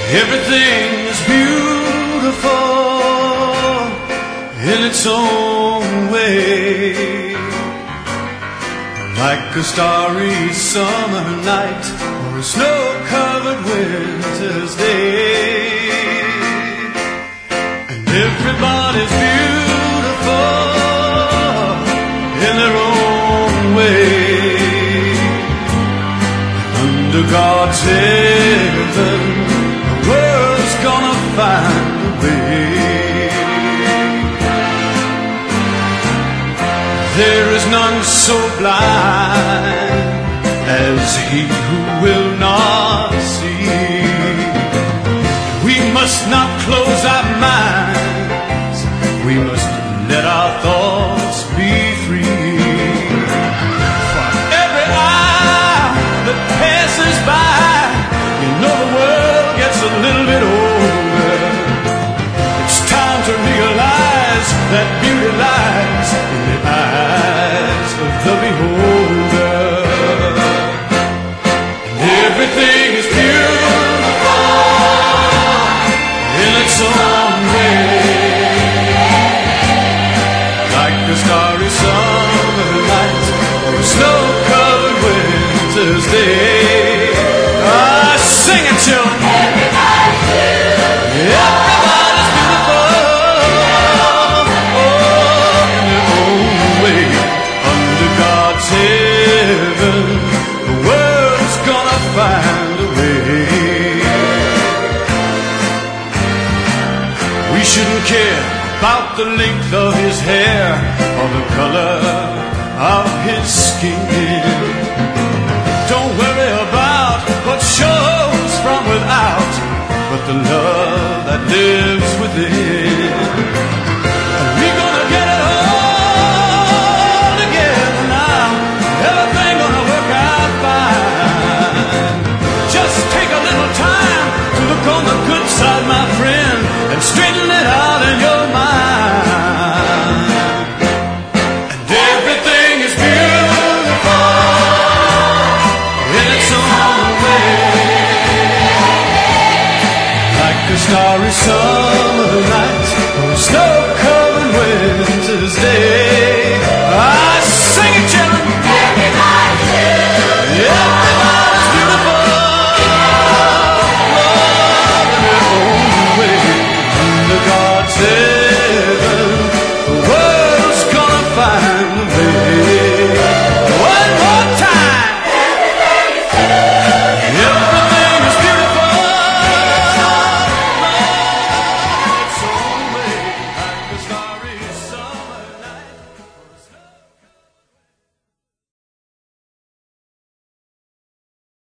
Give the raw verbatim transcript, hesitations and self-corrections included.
Everything is beautiful in its own way, like a starry summer night or a snow-covered winter's day. And everybody's beautiful in their own way. Under God's heaven, the world's gonna find a way. There is none so blind as he who will not see. We must not close our minds, we must let our thoughts be free. For every hour that passes by, you know the world gets a little bit older. It's time to realize that beauty lies in the eyes of the beholder. And everything is beautiful in its own way, like a starry summer night or a snow-covered winter's day. Ah, sing it, children. Everybody's beautiful. Everybody's beautiful. Oh, in their own way. Under God's heaven, the world's gonna find a way. We shouldn't care about the length of his hair or the color of his skin. Don't worry about what shows from without, but the love that lives within. And we're gonna get it all together now. Everything gonna work out fine. Just take a little time to look on the good side, my friend, and straighten it out in your mind. And everything is beautiful in its own way, like a starry summer night or a snow-covered winter's day. I sing it, children. Everybody's beautiful. Everybody's beautiful. Love in their own way. Under God's head.